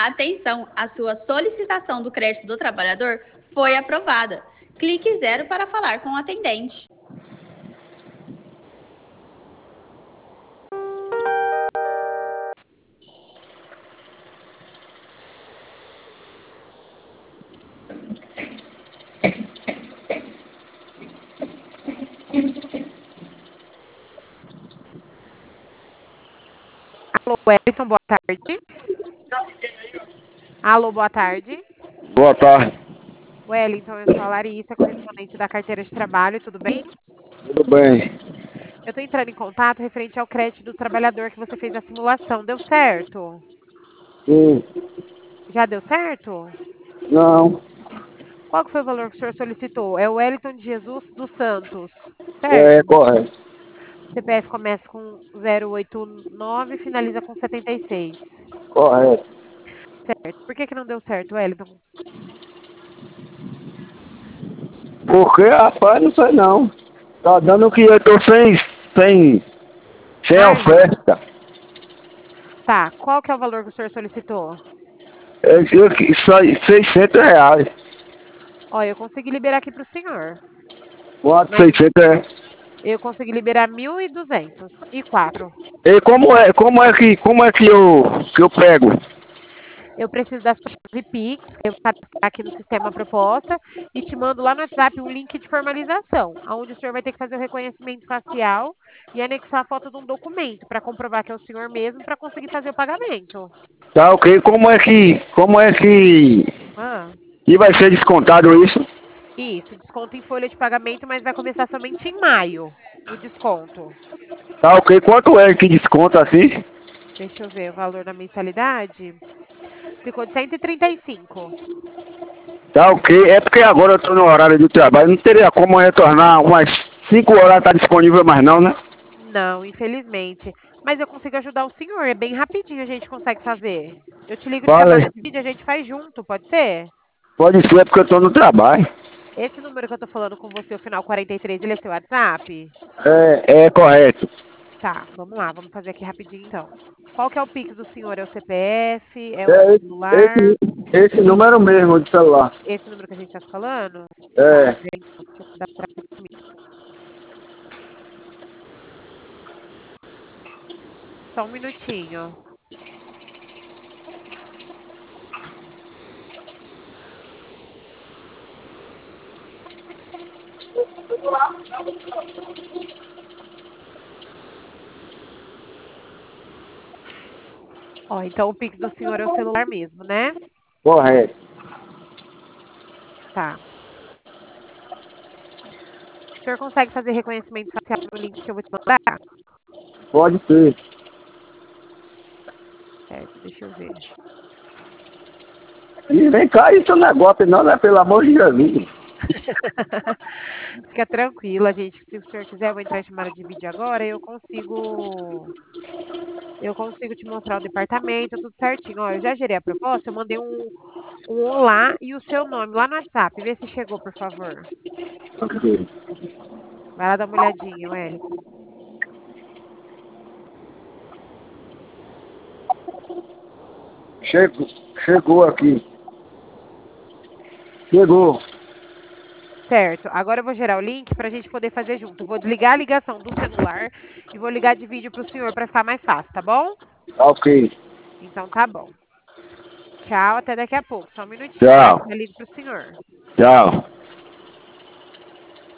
Atenção, a sua solicitação do crédito do trabalhador foi aprovada. Clique 0 para falar com o atendente. Alô, Wellington, boa tarde. Alô, boa tarde. Boa tarde, Wellington, eu sou a Larissa, correspondente da carteira de trabalho, tudo bem? tudo bem? Eu estou entrando em contato referente ao crédito do trabalhador que você fez a simulação. Deu certo? Sim, Já deu certo? não, Qual que foi o valor que o senhor solicitou? É o Wellington de Jesus dos Santos, é certo? correto, CPF começa com 089 e finaliza com 76. correto. Certo. Por que que não deu certo, Wellington? Porque, rapaz, não sei não. Tá dando que eu tô sem, sem Margem? oferta. Tá. Qual que é o valor que o senhor solicitou? Só R$ 600. Ó, eu consegui liberar aqui para o senhor. Quanto Mas 600 reais? eu consegui liberar 1.204. E como é que eu pego? Eu preciso das provas de Pix, eu vou cadastrar aqui no sistema a proposta e te mando lá no WhatsApp um link de formalização, onde o senhor vai ter que fazer o reconhecimento facial e anexar a foto de um documento para comprovar que é o senhor mesmo para conseguir fazer o pagamento. Tá ok, Ah, que vai ser descontado isso? isso, desconto em folha de pagamento, mas vai começar somente em maio, o desconto. Tá ok, quanto é que desconta assim? Deixa eu ver o valor da mensalidade. Ficou de 135. Tá ok, é porque agora eu tô no horário do trabalho, não teria como retornar umas 5 horas, tá disponível mais não, né? Não, infelizmente. Mas eu consigo ajudar o senhor. É bem rapidinho a gente consegue fazer. Eu te ligo de chamada Vale, de vídeo, a gente faz junto, pode ser? pode ser, é porque eu tô no trabalho. Esse número que eu tô falando com você, o final 43, ele é seu WhatsApp? É correto. Tá, vamos lá, vamos fazer aqui rapidinho então. Qual que é o Pix do senhor? É o CPF? É o É celular? esse número mesmo de celular. Esse número que a gente tá se falando? Tá, É, peraí, então, deixa eu cadastrar aqui comigo. Só um minutinho. Ó, então o Pix do senhor é o celular mesmo, né? correto. Tá. O senhor consegue fazer reconhecimento facial no link que eu vou te mandar? Pode ser. Certo, deixa eu ver. E vem cá, isso não é golpe não, né? Pelo amor de Jesus. Fica tranquila, gente. Se o senhor quiser, eu vou entrar em chamada de vídeo agora. Eu consigo te mostrar o departamento, tudo certinho. Ó, eu já gerei a proposta, eu mandei um olá e o seu nome lá no WhatsApp. Vê se chegou, por favor. Ok. Vai lá dar uma olhadinha, Wellington. Chegou, chegou aqui. Chegou. Certo. Agora eu vou gerar o link para a gente poder fazer junto. Vou desligar a ligação do celular e vou ligar de vídeo para o senhor para ficar mais fácil, tá bom? Tá ok. Então tá bom. Tchau, até daqui a pouco. Só um minutinho, tá? Tchau. Já ligo pro senhor. Tchau.